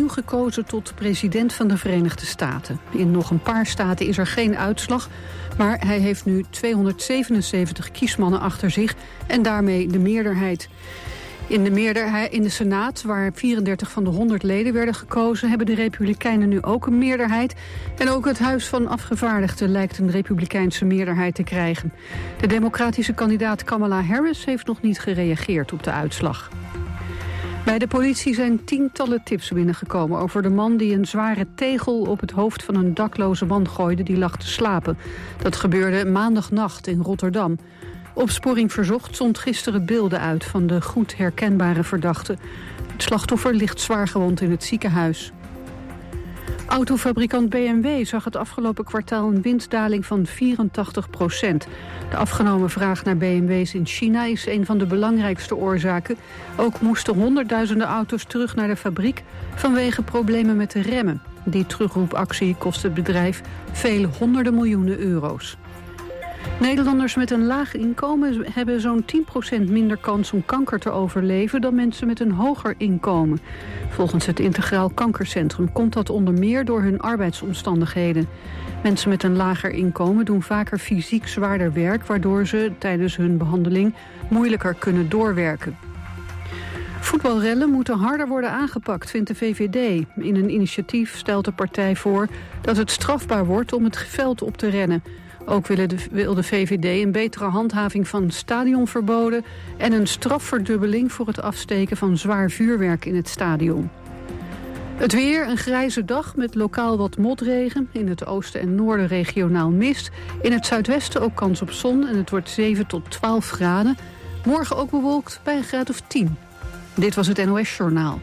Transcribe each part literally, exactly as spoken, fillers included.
opnieuw gekozen tot president van de Verenigde Staten. In nog een paar staten is er geen uitslag, maar hij heeft nu tweehonderdzevenenzeventig kiesmannen achter zich en daarmee de meerderheid. In de, meerderheid, in de Senaat, waar vierendertig van de honderd leden werden gekozen, hebben de Republikeinen nu ook een meerderheid. En ook het Huis van Afgevaardigden lijkt een Republikeinse meerderheid te krijgen. De democratische kandidaat Kamala Harris heeft nog niet gereageerd op de uitslag. Bij de politie zijn tientallen tips binnengekomen over de man die een zware tegel op het hoofd van een dakloze man gooide die lag te slapen. Dat gebeurde maandagnacht in Rotterdam. Opsporing Verzocht zond gisteren beelden uit van de goed herkenbare verdachte. Het slachtoffer ligt zwaargewond in het ziekenhuis. Autofabrikant B M W zag het afgelopen kwartaal een winstdaling van vierentachtig procent. De afgenomen vraag naar B M W's in China is een van de belangrijkste oorzaken. Ook moesten honderdduizenden auto's terug naar de fabriek vanwege problemen met de remmen. Die terugroepactie kost het bedrijf vele honderden miljoenen euro's. Nederlanders met een laag inkomen hebben zo'n tien procent minder kans om kanker te overleven dan mensen met een hoger inkomen. Volgens het Integraal Kankercentrum komt dat onder meer door hun arbeidsomstandigheden. Mensen met een lager inkomen doen vaker fysiek zwaarder werk, waardoor ze tijdens hun behandeling moeilijker kunnen doorwerken. Voetbalrellen moeten harder worden aangepakt, vindt de V V D. In een initiatief stelt de partij voor dat het strafbaar wordt om het veld op te rennen. Ook wil de, wil de V V D een betere handhaving van stadionverboden en een strafverdubbeling voor het afsteken van zwaar vuurwerk in het stadion. Het weer, een grijze dag met lokaal wat motregen. In het oosten en noorden regionaal mist. In het zuidwesten ook kans op zon en het wordt zeven tot twaalf graden. Morgen ook bewolkt bij een graad of tien. Dit was het N O S Journaal.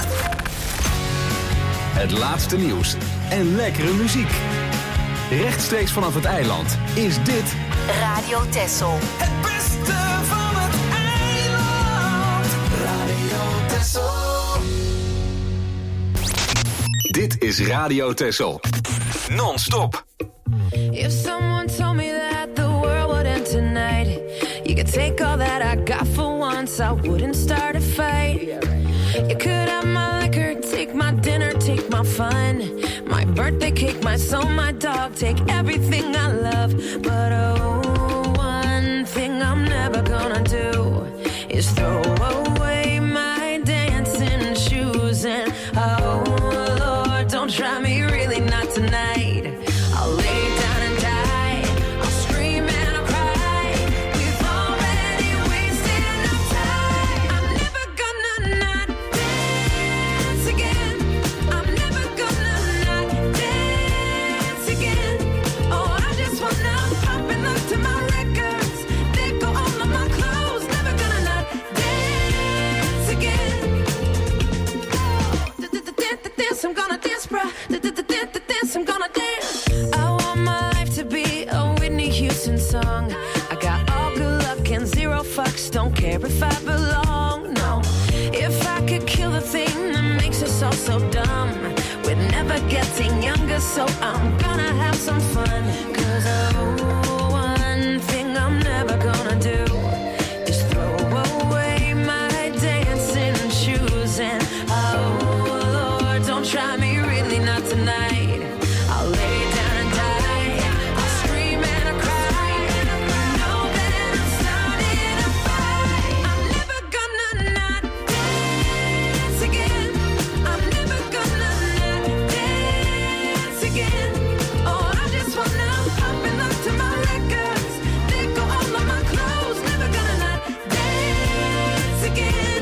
Het laatste nieuws en lekkere muziek. Rechtstreeks vanaf het eiland is dit Radio Texel. Het beste van het eiland. Radio Texel. Dit is Radio Texel. Non-stop. If someone told me that the world would end tonight, you could take all that I got for once, I wouldn't start a fight. You could have my liquor, take my dinner, take my fun, my birthday cake, my soul, my dog, take everything I love. But oh, one thing I'm never gonna do is throw away my dancing shoes. And oh Lord, don't try me, really not tonight. I'll lay down and die, I'll scream and I'll cry. We've already wasted enough time. I'm never gonna not dance again. I'm never gonna not dance again. Oh, I just wanna pop and look to my records. They go all of my clothes. Never gonna not dance again. Dance, I'm gonna dance, bruh. Dance, I'm gonna dance. I want my life to be a Whitney Houston song. I got all good luck and zero fucks. Don't care if I belong, no. If I could kill the thing that makes us all so dumb, we're never getting younger, so I'm gonna have some fun. Cause oh, one thing I'm never gonna do is throw away my dancing shoes. And oh Lord, don't try me, really not tonight. I'll lay down and die, I'll scream and I'll cry. Know that I'm starting a fight. I'm never gonna not dance again. I'm never gonna not dance again. Oh, I just wanna pop and look to my records. They go all of my clothes. Never gonna not dance again.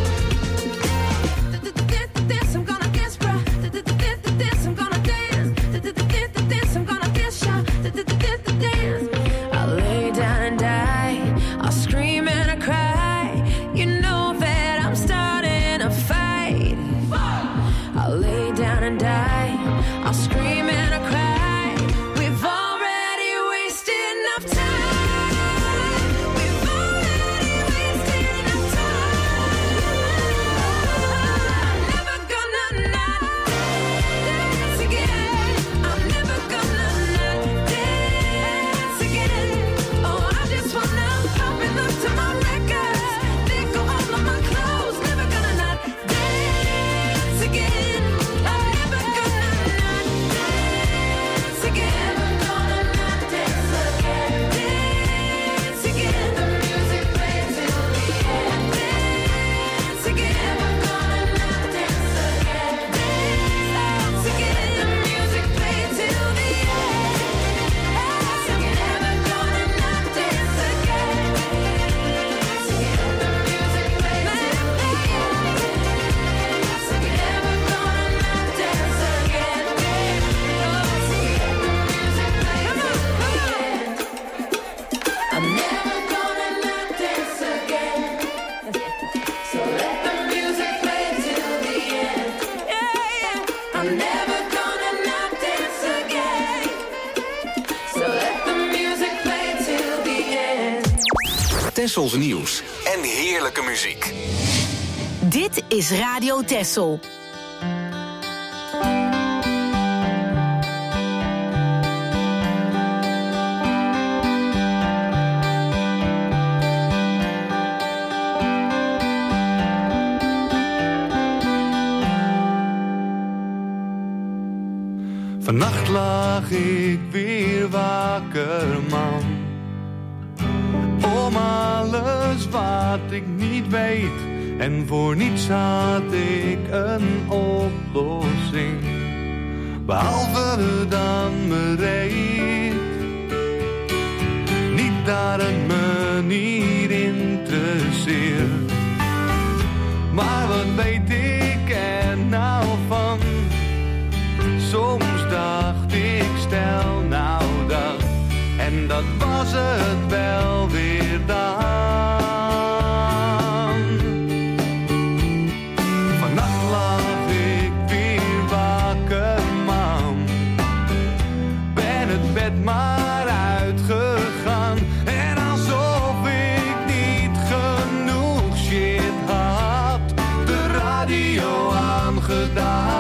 Dance, I'm gonna dance, bruh. Dance, I'm gonna dance. Dance, I'm gonna dance, y'all. Dance. I'll lay down and die. I'll scream and I cry. You know that I'm starting a fight. I'll lay down and die. I'll scream and I cry. We've already wasted enough time. We've already wasted enough time. I'm never gonna not dance again. I'm never gonna not dance again. Oh, I just wanna pop and look to my records. They go all of my clothes. Never gonna not dance again. Tessels nieuws en heerlijke muziek. Dit is Radio Tessel. Vannacht lag ik weer wakker, man. Om alles wat ik niet weet. En voor niets had ik een oplossing. Behalve dan bereid. Niet dat het me niet interesseert. Maar wat weet ik er nou van? Soms dacht ik, stel nou dat. En dat was het wel weer dan. Vannacht lag ik weer wakker, man. Ben het bed maar uitgegaan. En alsof ik niet genoeg shit had, de radio aangedaan.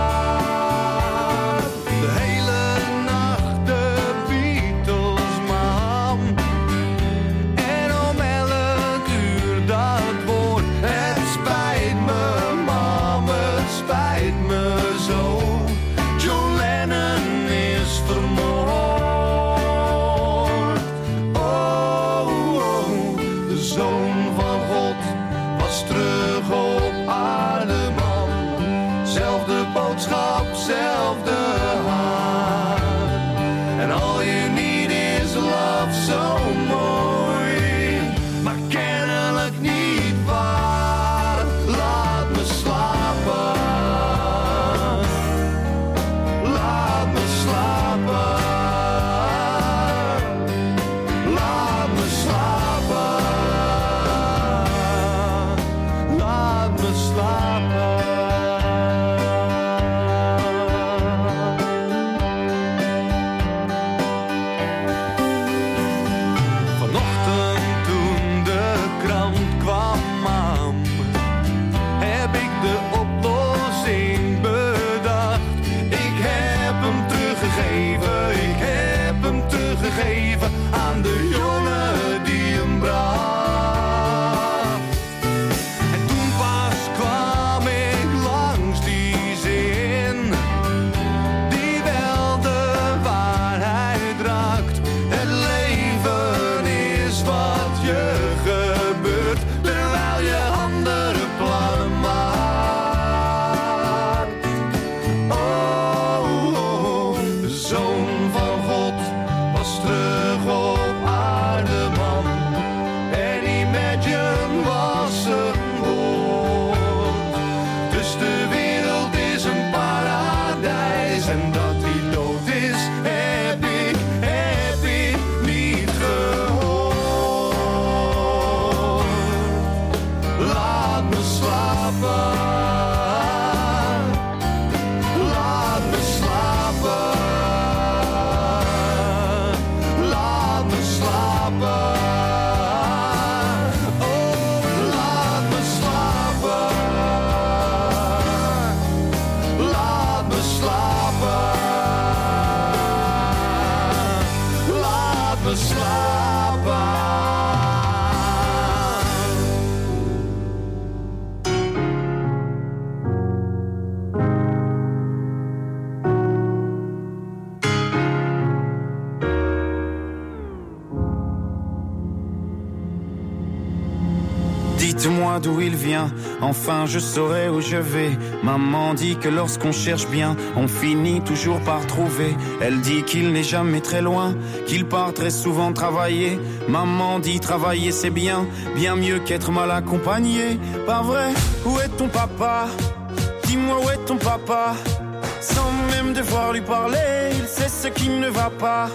Dites-moi d'où il vient, enfin je saurai où je vais. Maman dit que lorsqu'on cherche bien, on finit toujours par trouver. Elle dit qu'il n'est jamais très loin, qu'il part très souvent travailler. Maman dit travailler c'est bien, bien mieux qu'être mal accompagné. Pas vrai, où est ton papa? Dis-moi où est ton papa? Sans même devoir lui parler, il sait ce qui ne va pas.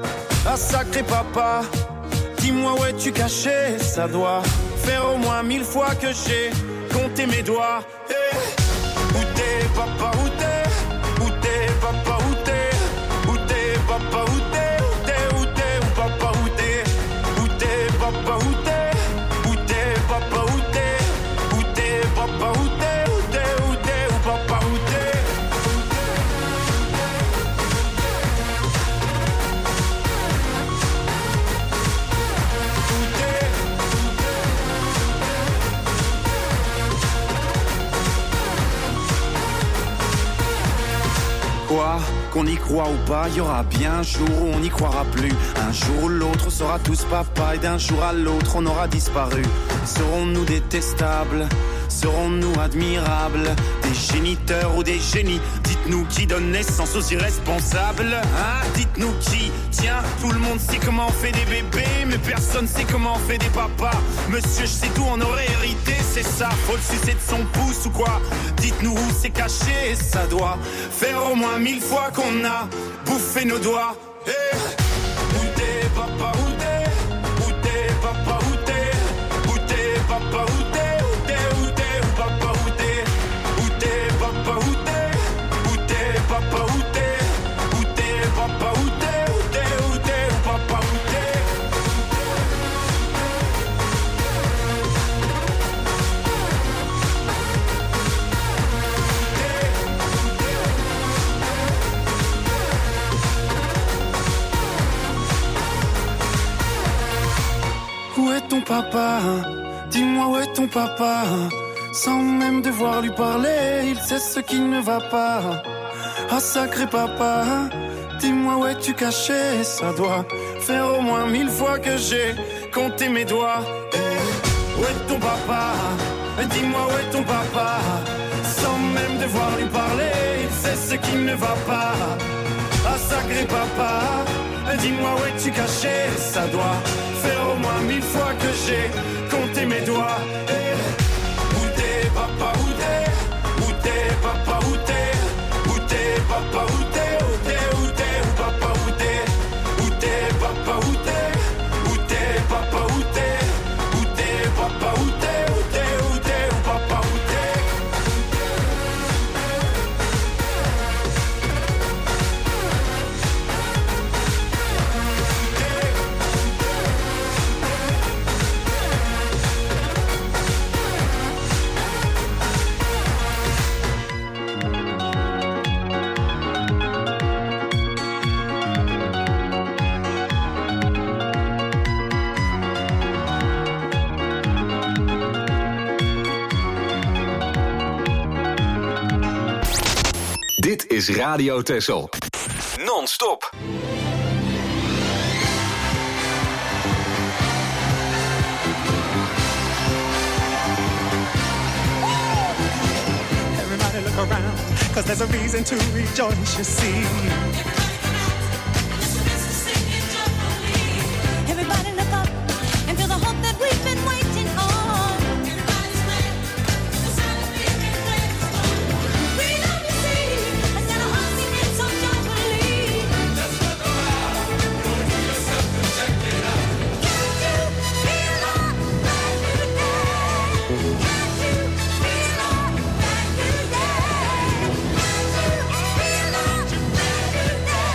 Ah sacré papa, dis-moi où es-tu caché? Ça doit faire au moins mille fois que j'ai compté mes doigts. Hey. Où t'es papa, où t'es? Où t'es papa, où t'es? Où t'es papa, où t'es? Où t'es, où t'es, où papa, où t'es? Où t'es papa, où t'es? quoi, qu'on y croit ou pas, il y aura bien un jour où on n'y croira plus. Un jour ou l'autre, on sera tous papa et d'un jour à l'autre, on aura disparu. Serons-nous détestables? Serons-nous admirables? Des géniteurs ou des génies? Dites-nous qui donne naissance aux irresponsables, hein? Dites-nous qui? Tiens, tout le monde sait comment on fait des bébés, mais personne sait comment on fait des papas. Monsieur, je sais tout, on aurait hérité, c'est ça. Faut le sucer de son pouce ou quoi? Dites-nous où c'est caché, ça doit faire au moins mille fois qu'on a bouffé nos doigts. Hey, où t'es, papa, où t'es? Où t'es, papa, où t'es? Où t'es, papa, où t'es? Papa, où t'es? Où t'es, papa, où t'es? Où t'es, papa, où t'es? Où t'es, où t'es, où papa, où t'es? Où est ton papa? Dis-moi où est ton papa? Sans même devoir lui parler, il sait ce qui ne va pas. Ah sacré papa, dis-moi où es-tu caché? Ça doit faire au moins mille fois que j'ai compté mes doigts. Hey, où est ton papa? Dis-moi où est ton papa? Sans même devoir lui parler, il sait ce qui ne va pas. Ah sacré papa, dis-moi où es-tu caché? Ça doit faire au moins mille fois que j'ai compté mes doigts. Hey, papa, où t'es? Où t'es, papa, où t'es? Où t'es, papa, où t'es? Où t'es, où t'es, où papa, où t'es? Où t'es, papa, où t'es? Où t'es, papa, où t'es? Où t'es, papa, où t'es? Où t'es, où t'es, où papa, où t'es? Dit is Radio Texel. Non-stop. Everybody look around, cause there's a reason to rejoice, you see. Everybody look up and feel the hope that we've been waiting on. Everybody's glad, the sound of being glad. Freedom you see, and then a heart singing so joyfully. Just look around, don't feel yourself to check it out. Can't you feel our brand new day? Can't you feel our brand new day? Can't you feel our brand new day?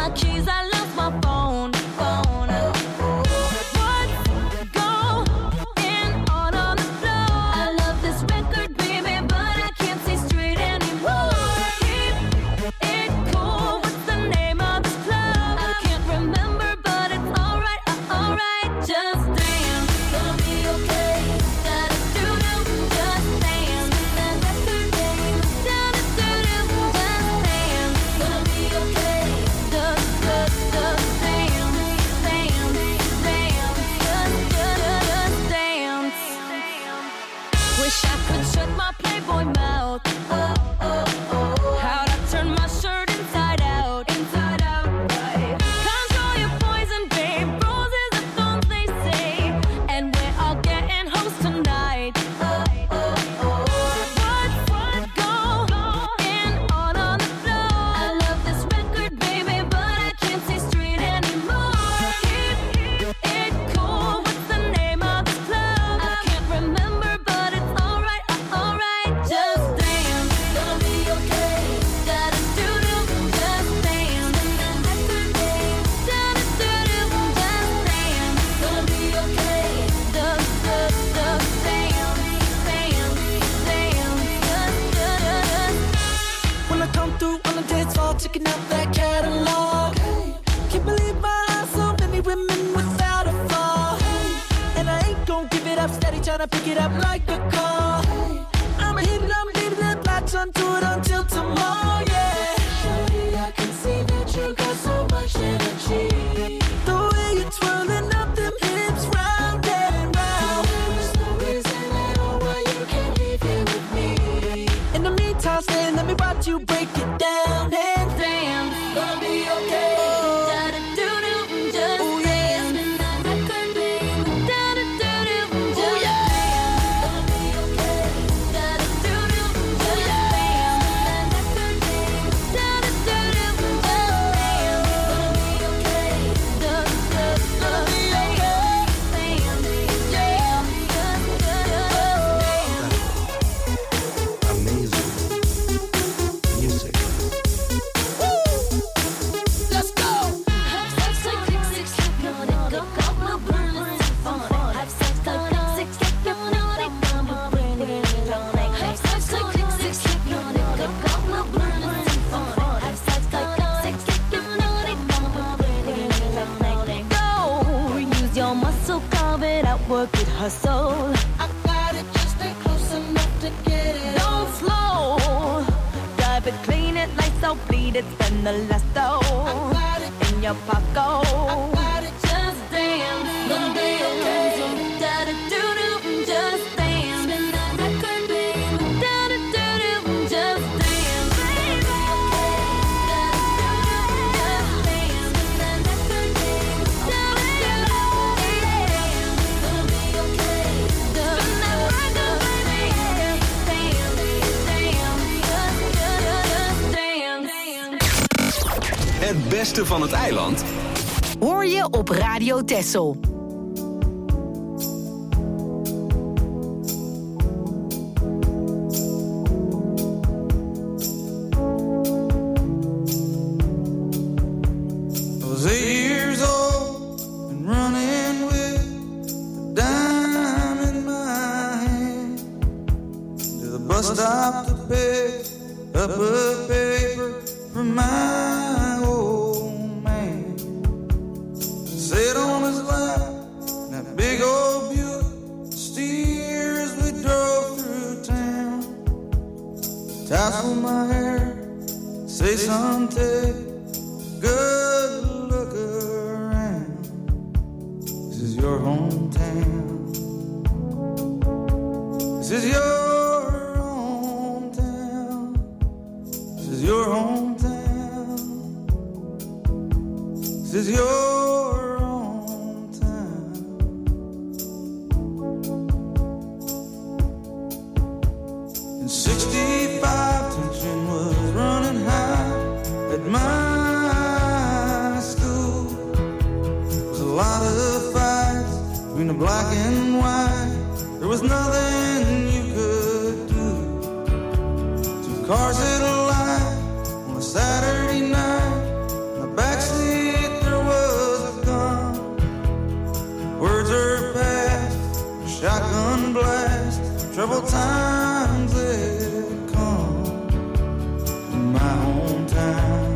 my keys, I lost my phone. phone. What's going on on the floor? I love this record, baby, but I can't see straight anymore. Keep it cool. What's the name of this club? I can't remember, but it's alright, uh, alright. Just dance, gonna be okay. Da da do do, just dance. Da da do do, da da do do, just dance. Gonna be okay. Da da da, dance, dance, dance. Just just dance. Wish I could shut my Playboy mouth. Oh oh oh. How'd I turn my shirt inside out? Inside out, right? Control your poison, babe. Roses are thorns, they say, and we're all getting hoes tonight. Oh oh oh. What's what's going on on the floor? I love this record, baby, but I can't see straight anymore. Keep it cool. What's the name of this club? I can't remember, but it's alright, uh, alright. Just dance, gonna be okay. Da da do do, just dance. Da da do do, da da do do, just dance. Gonna be okay. Da da da, dance, dance, dance. Just da da da. When I come through on the dance floor, checking out that catalog. Can't believe my eyes, so many women without a flaw. And I ain't gon' give it up, steady tryna pick it up like a call. I'ma hit it, I'm leaving that latch onto it until tomorrow, yeah. Shorty, I can see that you got so much energy. The way you're twirling up them hips round and round. There's no reason at all why you can't leave here with me. In the meantime, stay, let me watch you break it down and dance. Gonna be okay. Da da do do, just Oh, yeah. dance. Da da do do, just dance. Gonna be okay. Da da do do, just dance. Da da do do, just dance. Gonna be okay. Da da da, dance, dance, Amazing music. Let's go. Have sex like click, six, click, naughty, go, go, no burning, fun. Have sex like click, six, click, naughty, go, no burning, have sex like click, six, click, naughty, go, go, no burning, fun. Have sex like click, six, click, naughty, go, no burning, go. Use your muscle, carve it out, work it, hustle. I got it, just stay close enough to get it. Don't slow, drive it, clean it, lights out, bleed it, spend the last dough Got it, in your pocket. got it. Just dance, gonna be okay. Da da do do, just dance. Da da do do, just dance. Da da do do, just dance. Da da do do, gonna be okay. Da da do do, dance, dance, just Het beste van het eiland Hoor je op Radio Texel. I was eight years old and running with a dime in my hand to the bus stop to pick up a paper from my old man. Sit on his lap in that big old Buick, steer as we drove through town. Tassel my hair, say son, take a good look around. This is your hometown. This is your hometown. This is your hometown. This is your hometown. In sixty-five, tension was running high at my school. There was a lot of fights between the black and white. There was nothing you could do. Two cars hit a light on a Saturday night in the backseat troubled times they come in my hometown.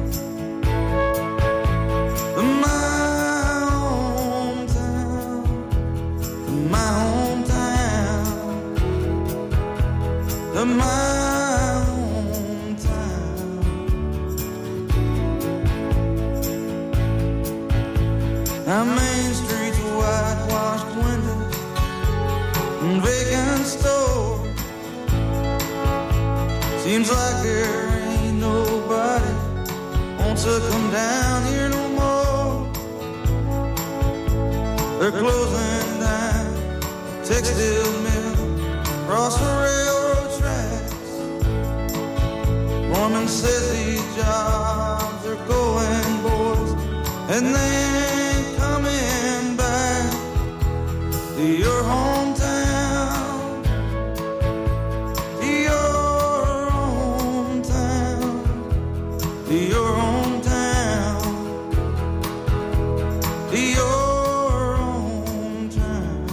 In my hometown, in my hometown, in my hometown. Our main streets, whitewashed windows and vacant stores. Seems like there ain't nobody wants to come down here no more. They're closing down textile mill across the railroad tracks. Foreman says these jobs are going, boys, and they ain't coming back to your hometown, to your hometown, to your hometown, to your hometown.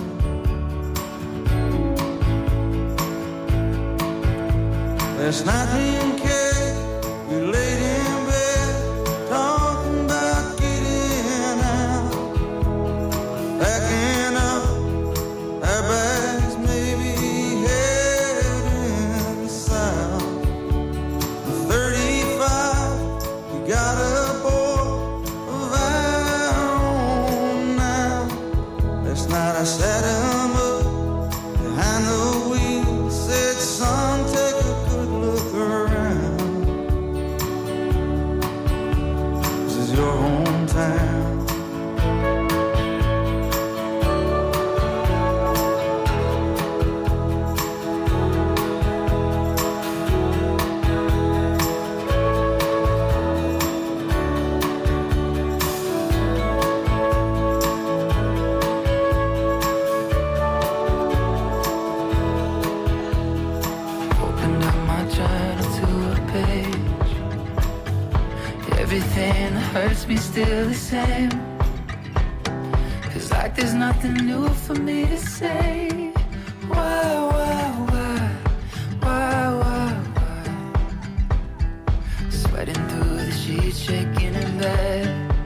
Last night me and Kay, we laid in bed talking about getting out, packing up our bags, maybe heading south. thirty-five, we got a boy of our own now. Last night I sat him up behind the wheel, said, son, take a good look around. This is your hometown. Opened up my journal to a page. Everything that hurts me still the same. Feels like there's nothing new for me to say. Why, why, why, why, why, why? Sweating through the sheets, shaking in bed.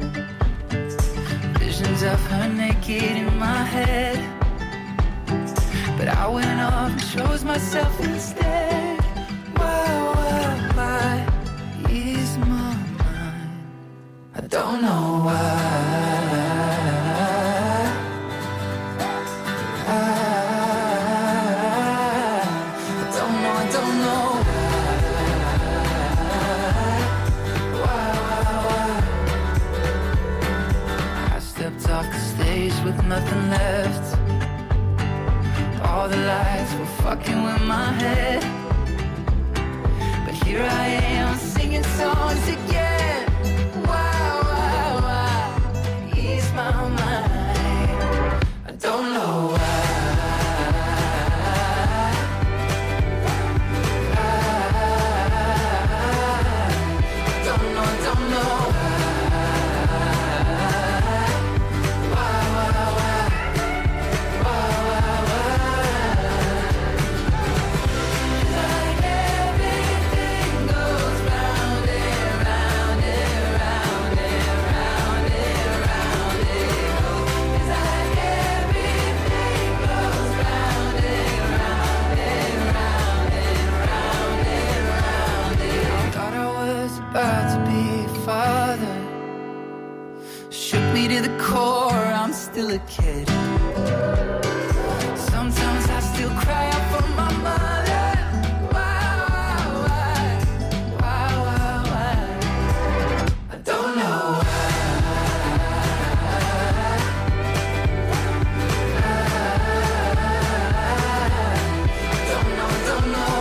Visions of her naked in my head. But I went off and chose myself instead. Why, why, why ease my mind? I don't know why. I, I don't know, I don't know why. Why, why, why? I stepped off the stage with nothing left. All the lights were fucking with my head. But here I am singing songs again. Why, why, why ease my mind? I don't know why. I don't know, I don't know why, why, why, why, why, why? Like everything goes round and round and round and round and round it goes. It's like everything goes round and round and round and round and round it. Thought I was about to be a father. Shook me to the core, I'm still a kid. Sometimes I still cry out for my mother. Why, why, why, why, why, why? I don't know why. I don't know, I don't know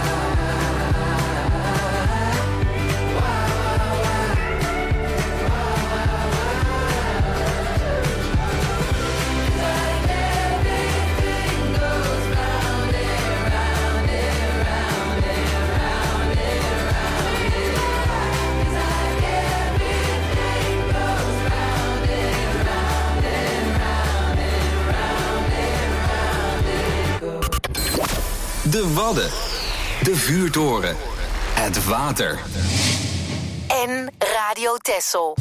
why, why, why, why, why, why? Like everything goes round and De Wadden. De Vuurtoren. Het water. En Radio Texel.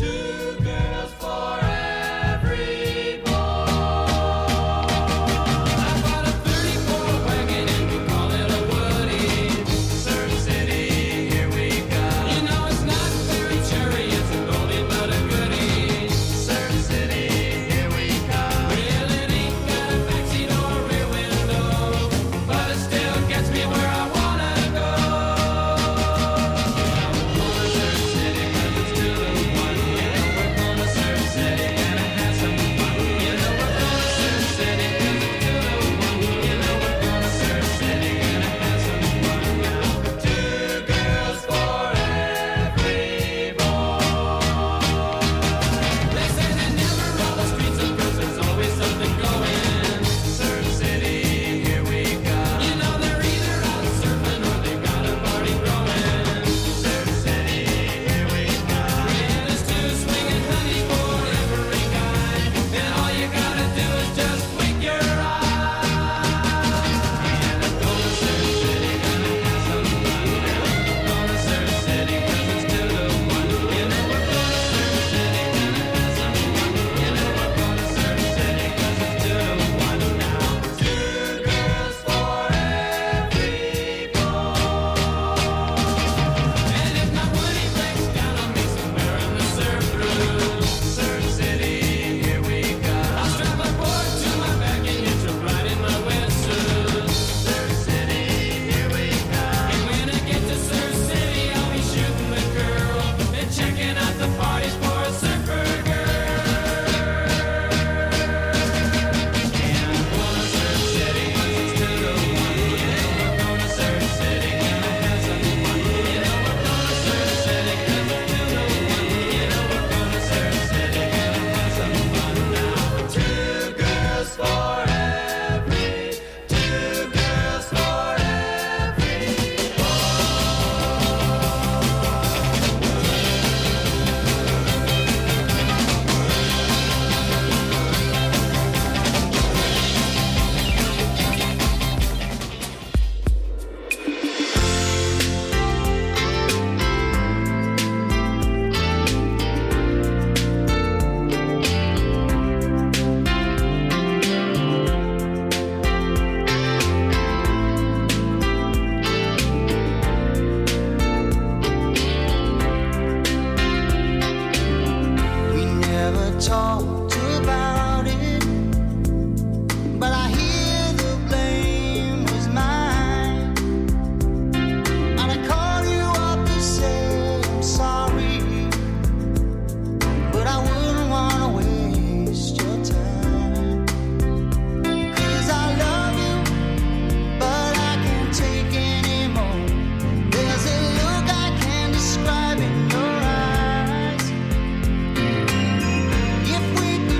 If we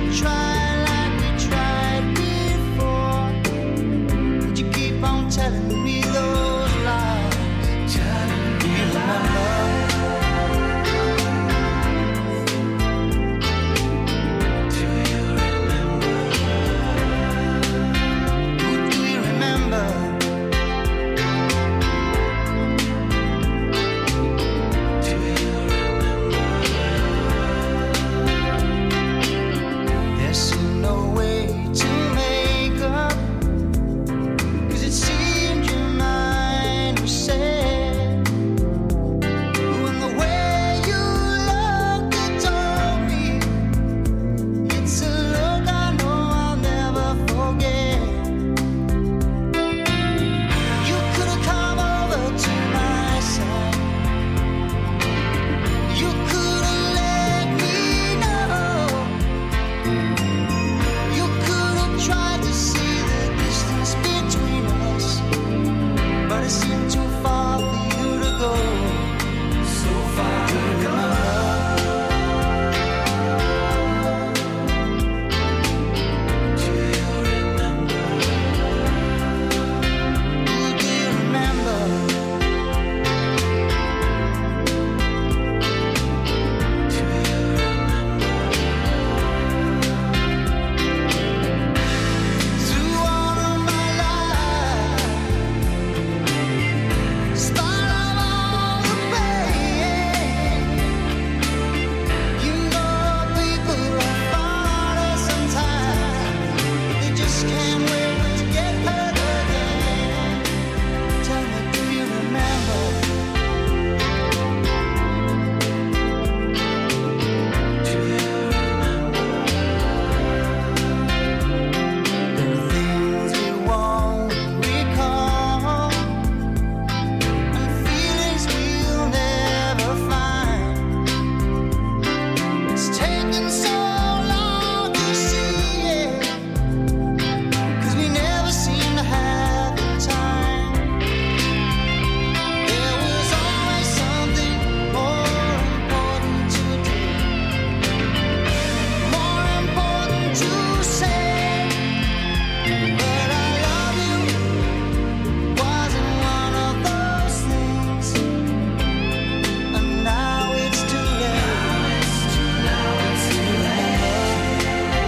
to say, but I love you wasn't one of those things, and now it's too late. Now it's too late.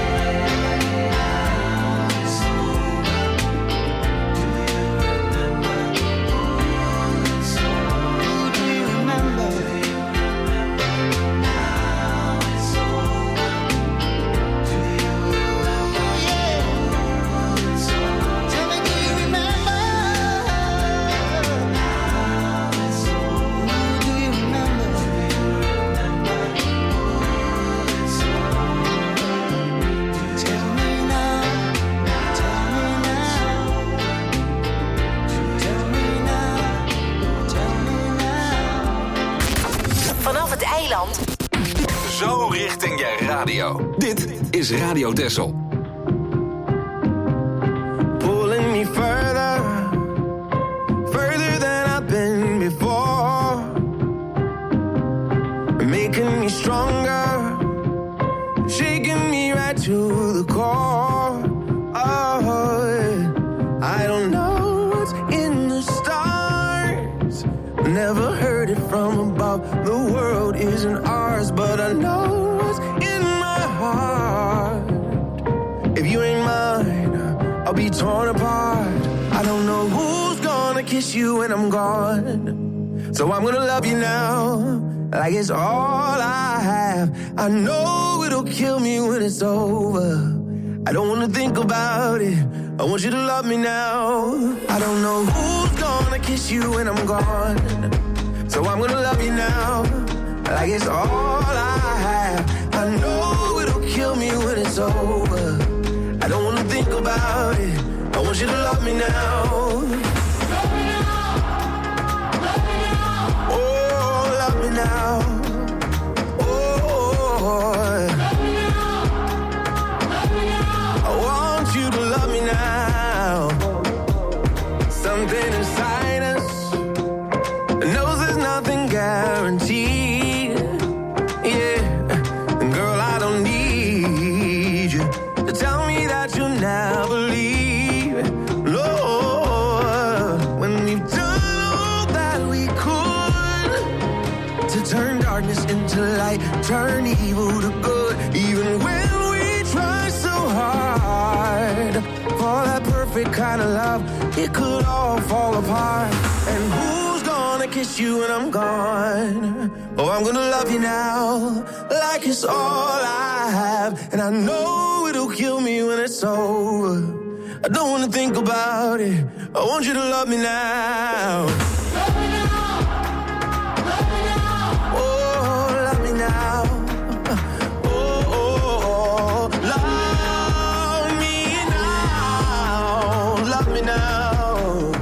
Now it's over. Do you remember? It's over. Who do you remember? Now it's over. Do you remember? Yeah. It's over. Tell me, do you remember? Now it's over. Who do you remember? It's over. Tell me now. Tell me now. Tell me now. Tell me now. Vanaf het eiland. Zo richting je radio. Dit is Radio Texel. Pulling me further, further than I've been before, making me stronger, shaking me right to the core. Oh, I don't know what's in the stars, never heard it from above. The world isn't ours, but I know what's in my heart. If you ain't mine, I'll be torn apart. I don't know who's gonna kiss you when I'm gone, so I'm gonna love you now, like it's all I have. I know it'll kill me when it's over. I don't wanna think about it, I want you to love me now. I don't know who's gonna kiss you when I'm gone, so I'm gonna love you now, like it's all I have. I know it'll kill me when it's over. I don't wanna think about it, I want you to love me now. Love me now, love me now. Oh, love me now. Oh, love me now, love me now. I want you to love me now. Something inside us knows there's nothing guaranteed. Yeah, and girl, I don't need you to tell me that you'll never leave. Lord, when we've done all that we could to turn darkness into light, turn evil to good, even when we try so hard for that perfect kind of love, it could all fall apart. And who's gonna kiss you when I'm gone? Oh, I'm gonna love you now, like it's all I have. And I know it'll kill me when it's over. I don't wanna think about it, I want you to love me now. Love me now, love me now. Oh, love me now. Oh, oh, oh. Love me now, love me now.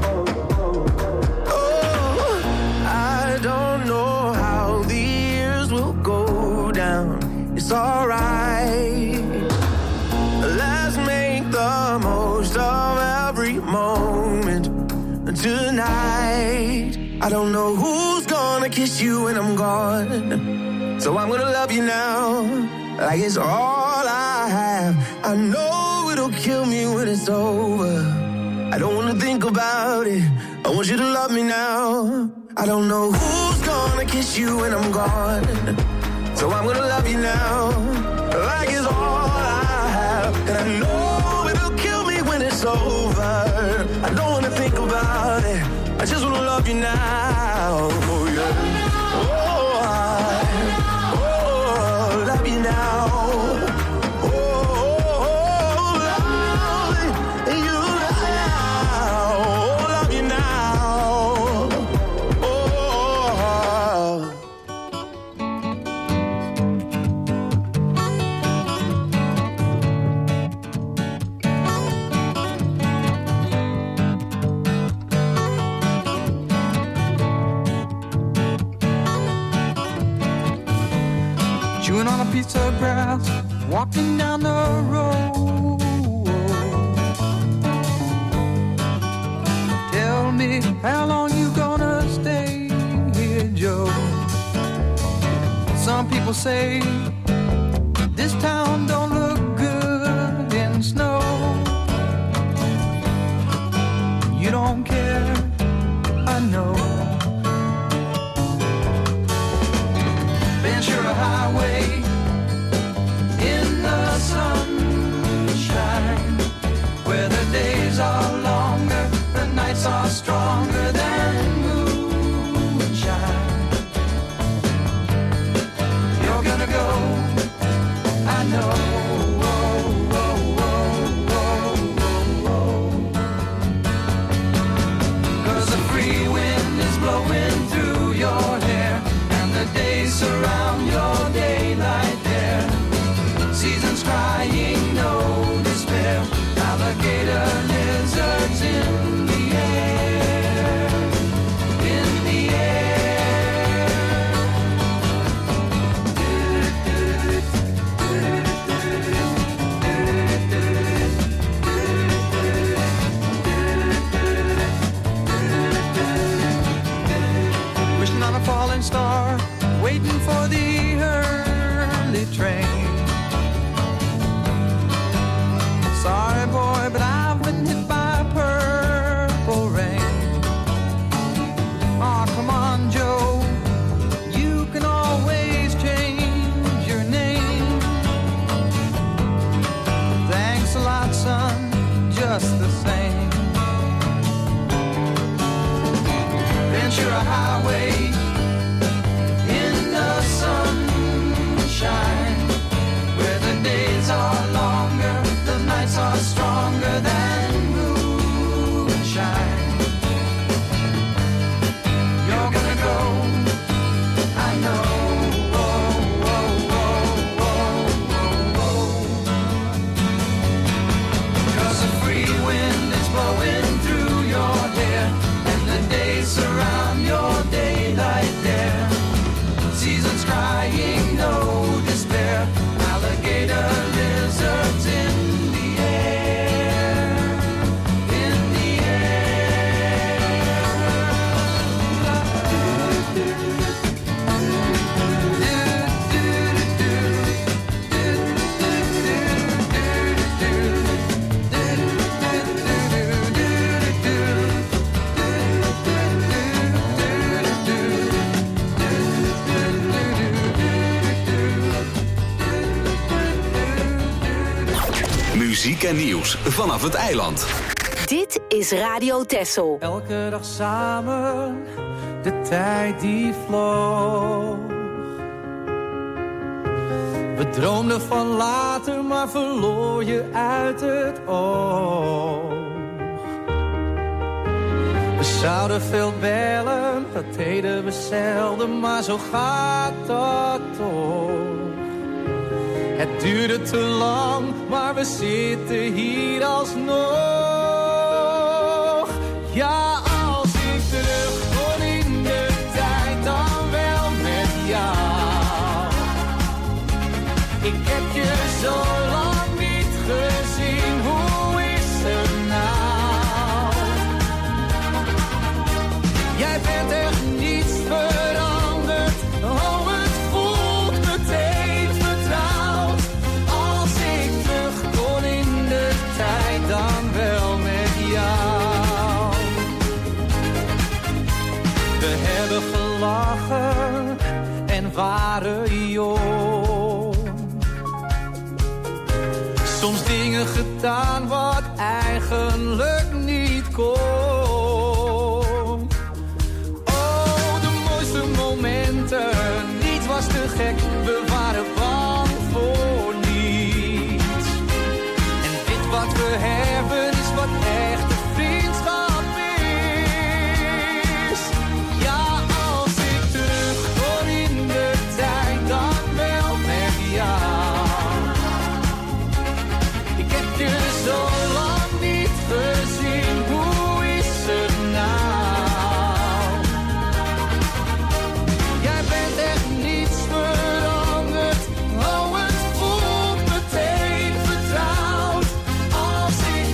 Oh, I don't know how the years will go down. It's alright. Let's make the most of every moment tonight. I don't know who's gonna kiss you when I'm gone, so I'm gonna love you now, like it's all I have. I know it'll kill me when it's over. I don't wanna think about it, I want you to love me now. I don't know who's gonna kiss you when I'm gone, so I'm gonna love you now, like it's all I have. And I know it'll kill me when it's over. I don't wanna think about it, I just wanna love you now. Oh yeah. Oh, I, oh, love you now. Oh, oh, oh, love you now. Oh, love you now. Oh. Chewing on a piece of grass, walking down the road. Tell me, how long you gonna stay here, Joe? Some people say this town don't look good Seasons crying, no despair. Alligator lizards in the air, in the air. Wishing on a falling star, waiting for the early train. Sorry boy, but I've been hit by purple rain. Aw, oh, come on Joe, you can always change your name. Thanks a lot son, just the same. Ventura Highway in the sunshine, where the days are longer, the nights are stronger than moonshine. You're gonna go, I know. Oh, oh, oh, oh, oh, oh. 'Cause a free wind is blowing through your hair, and the days surround your daylight there. Seasons crying, no despair. Alligator lizards in the air, in the Muziek en nieuws vanaf het eiland. Dit is Radio Texel. Elke dag samen, de tijd die vloog. We droomden van later, maar verloor je uit het oog. We zouden veel bellen, dat deden we zelden, maar zo gaat dat toch. Het duurde te lang, maar we zitten hier alsnog. Ja, als ik terug kon in de tijd, dan wel met jou. Ik heb je zo lang niet gezien, hoe is het nou? Jij bent echt niets veranderd, oh het voelt meteen vertrouwd. Als ik terug kon in de tijd, dan wel met jou. We hebben gelachen en waren jong. Soms dingen gedaan wat eigenlijk niet kon. Oh, de mooiste momenten, niets was te gek, we waren bang voor niets. En dit wat we hebben is wat echte vriendschap is. Ja, als ik terug kon in de tijd, dan wel met jou. Ik heb je zo lang niet gezien, hoe is het nou? Jij bent echt niets veranderd, oh het voelt meteen vertrouwd. Als ik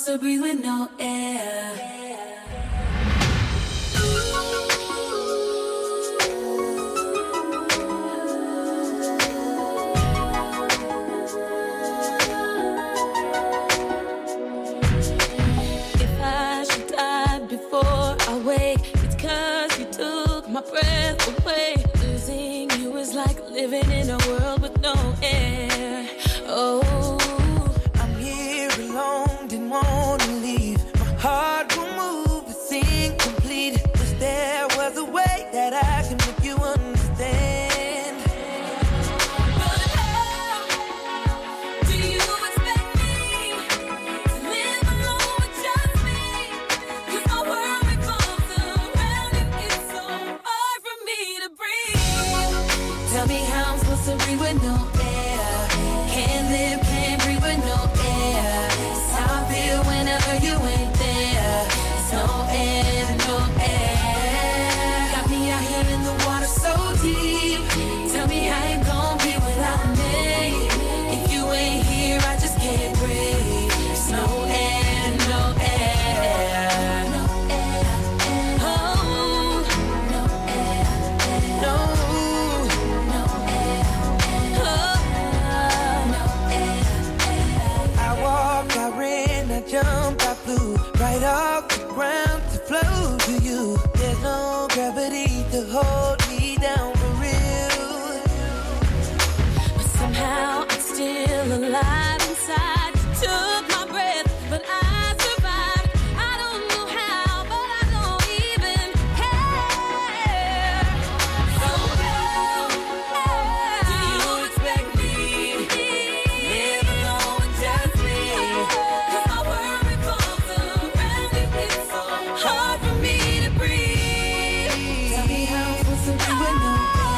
supposed to breathe with no air. If I should die before I wake, it's 'cause you took my breath away. Losing you is like living in a world with no air. Oh, I'm here alone, didn't wanna leave. My heart will move, it's incomplete. Wish there was a way that I can make you understand. But how do you expect me to live alone with just me? 'Cause my world revolves around you. It's so hard for me to breathe. tell me how I'm supposed to breathe with no air. Can't live, can't breathe with no air. It's how I feel whenever you ain't there. It's no air, no air. Got me out here in the water so deep. Tell me how you gon' be without me. If you ain't here, I just can't breathe. It's no air, no air. No air, oh, no air, no. I walked, I ran, I jumped, I flew right off the ground to flow to you. There's no gravity to hold me down for real. But somehow I'm still alive inside. You took my breath, but I survived. I don't know how, but I don't even care. So how do you expect me to live alone with just me? 'Cause my world revolves around you. It's so hard for me to breathe. Tell me how I'm supposed to breathe with no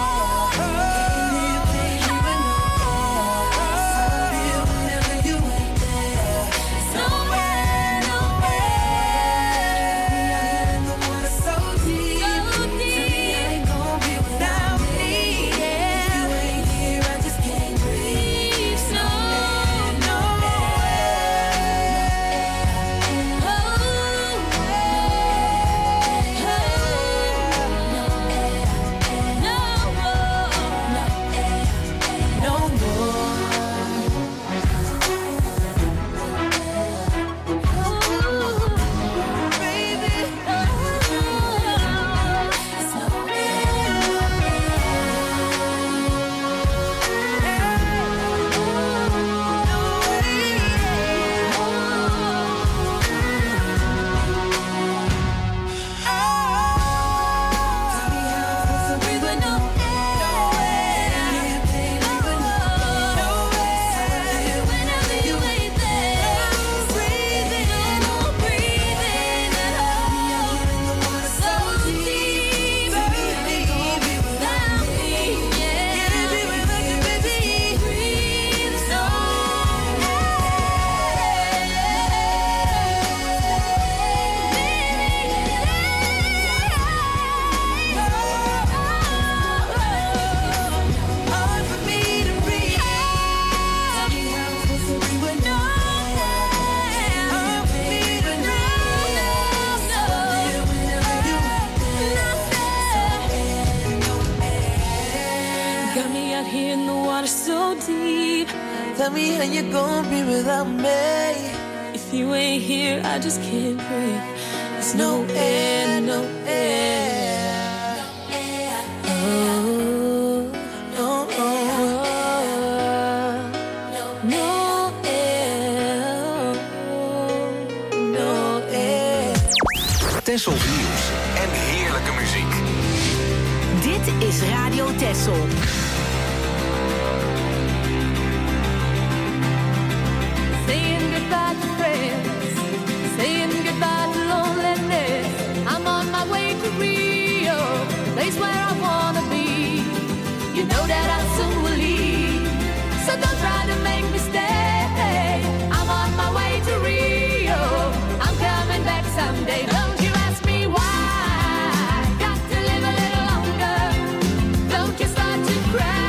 got me out here in the water so deep. Tell me how you gon' be without me. If you ain't here, I just can't breathe. There's no air, no air. Oh, no, no air. No air. Texel nieuws en heerlijke muziek. Dit is Radio Texel. Saying goodbye to friends, saying goodbye to loneliness. I'm on my way to Rio, the place where I wanna be. You know that I soon will leave, so don't try to make me stay. I'm on my way to Rio, I'm coming back someday. Don't you ask me why, got to live a little longer. Don't you start to cry.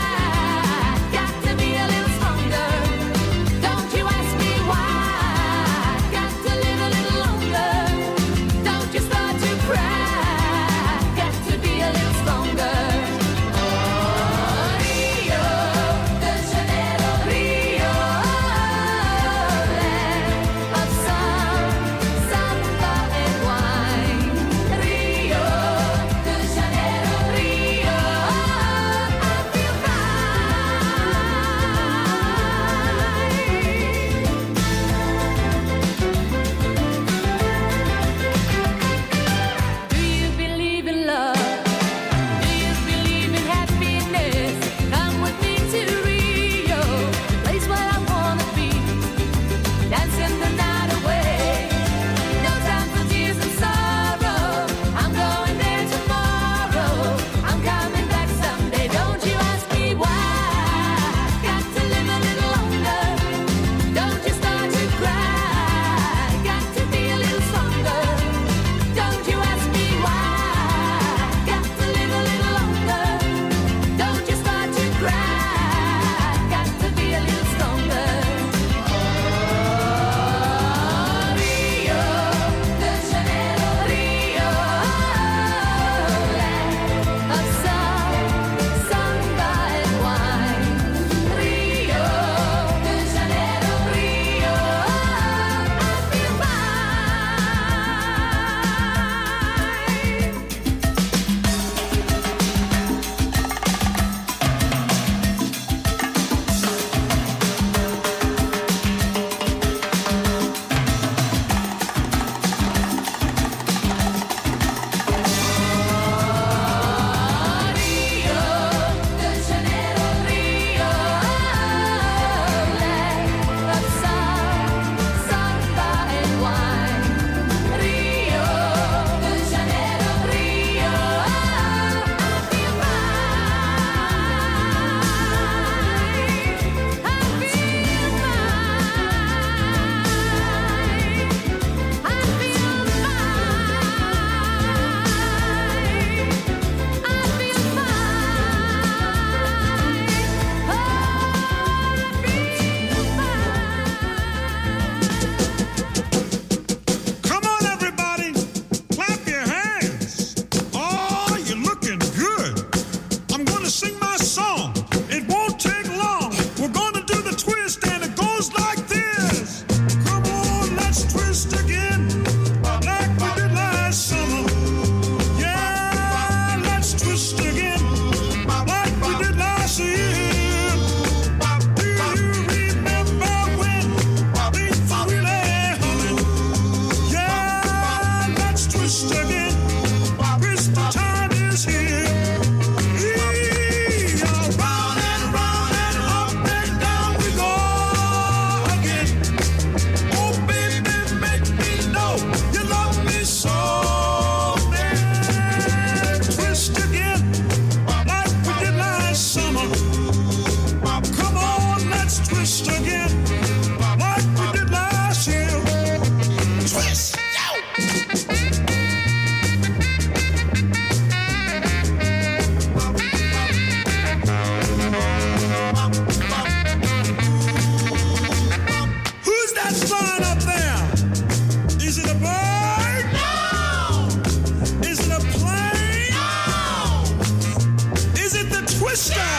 twister.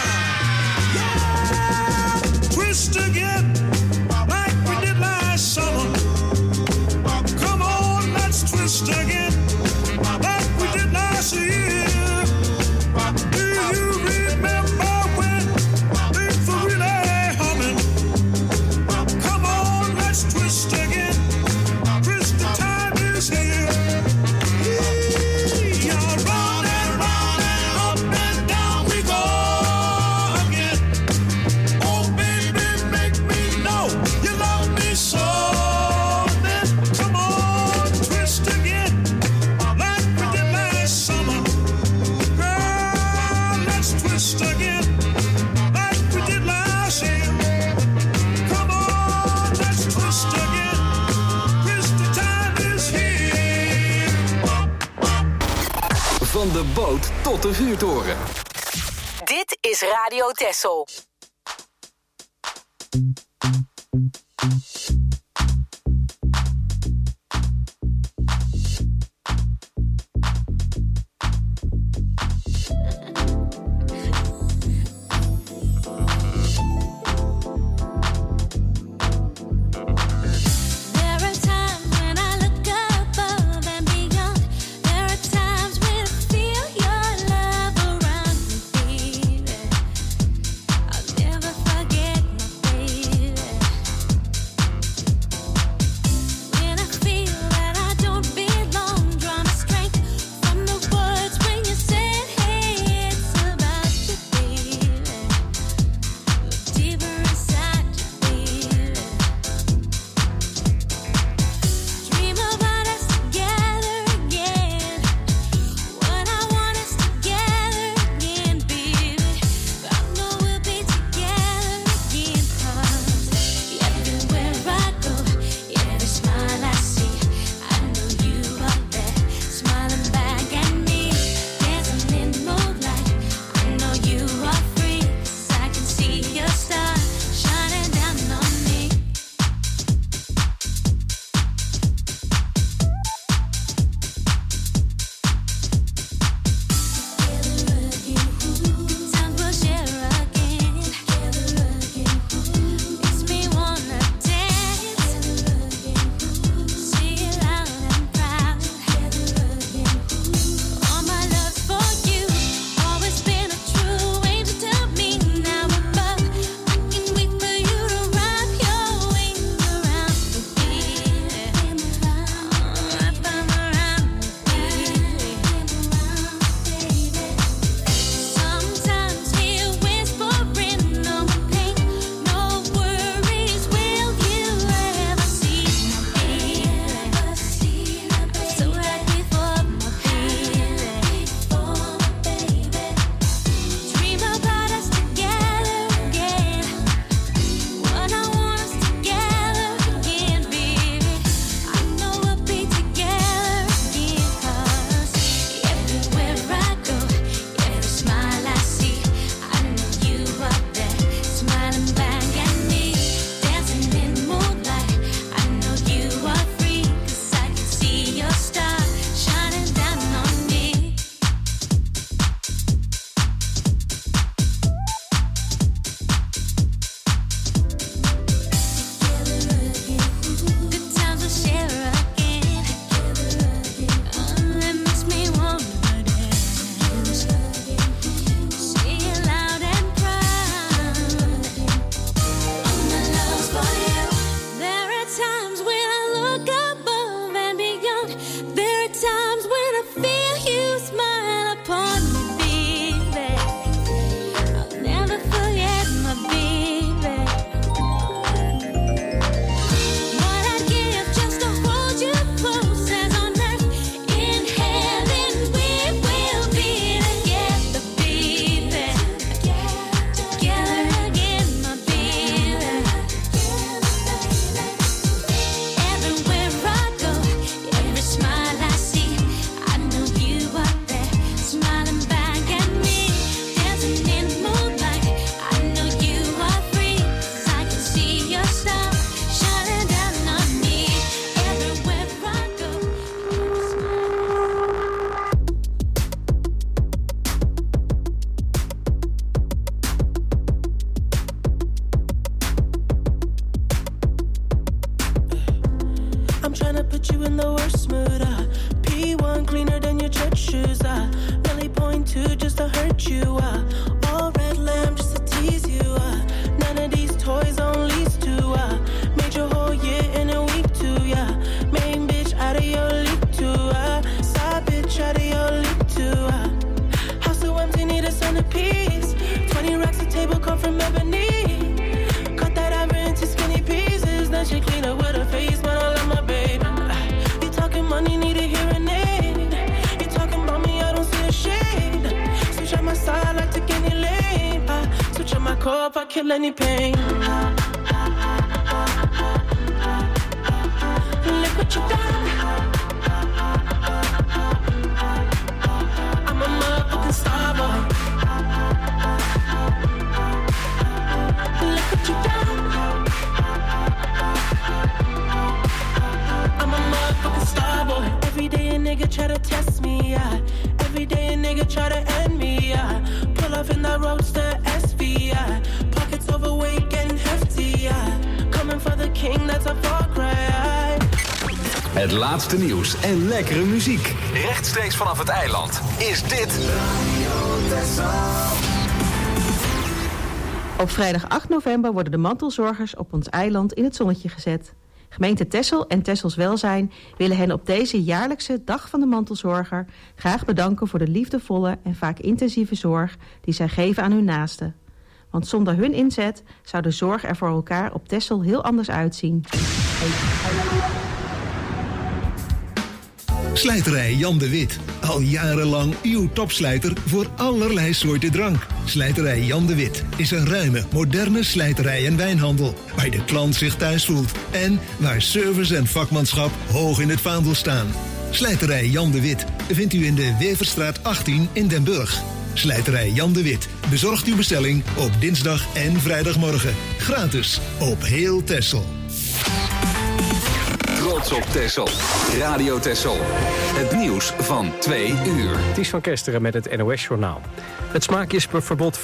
Yeah, twist again, like we did last summer. Come on, let's twist again, like we did last year. Do you remember when things were really humming? Come on, let's twist again. Twist, the time is here. Yeah, round and round and up and down we go again. Oh, baby, make me know you love me so. Then come on, twist again, like we did last summer. Girl, let's twist again, like we did last year. Come on, let's twist again. Twist, the time is here. Van de boot tot de vuurtoren. Dit is Radio Texel. There are times when I look above and beyond. There are times when I feel your love around me, baby. I'll never forget my baby. that you in the worst mood. Uh, P one cleaner than your church shoes. Uh, Nelly point two just to hurt you. Uh, all red lamb just to tease you. Uh, none of these toys on lease to. Uh, made your whole year in a week too. Yeah, main bitch out of your league too. Uh, side bitch out of your league too. Uh, house so empty, need a centerpiece. Twenty racks a table come from ebony. Cut that ivory into skinny pieces. Then she clean up with her face, man. I love my baby. Uh, you talking money, need a hearing aid. You talking about me, I don't see a shade. Switch on my side, like take any lane. Uh, switch on my core, if I kill any pain. Look what you done. I'm a motherfucking star boy. Look what you done. I'm a motherfucking star boy. Every day a nigga try to test me, yeah. Every day a nigga try to end me, yeah. Pull off in that roadster S V, yeah. Pockets overweight, getting hefty, yeah. Coming for the king, that's a far cry. Het laatste nieuws en lekkere muziek. Rechtstreeks vanaf het eiland is dit Op vrijdag acht november worden de mantelzorgers op ons eiland in het zonnetje gezet. Gemeente Texel en Texels Welzijn willen hen op deze jaarlijkse Dag van de Mantelzorger graag bedanken voor de liefdevolle en vaak intensieve zorg die zij geven aan hun naasten. Want zonder hun inzet zou de zorg er voor elkaar op Texel heel anders uitzien. Slijterij Jan de Wit. Al jarenlang uw topslijter voor allerlei soorten drank. Slijterij Jan de Wit is een ruime, moderne slijterij en wijnhandel. Waar de klant zich thuis voelt. En waar service en vakmanschap hoog in het vaandel staan. Slijterij Jan de Wit vindt u in de Weverstraat achttien in Den Burg. Slijterij Jan de Wit bezorgt uw bestelling op dinsdag en vrijdagmorgen. Gratis op heel Texel. Trots op Texel. Radio Texel. Het nieuws van twee uur. Ties van Kesteren met het N O S-journaal. Het smaakjesverbod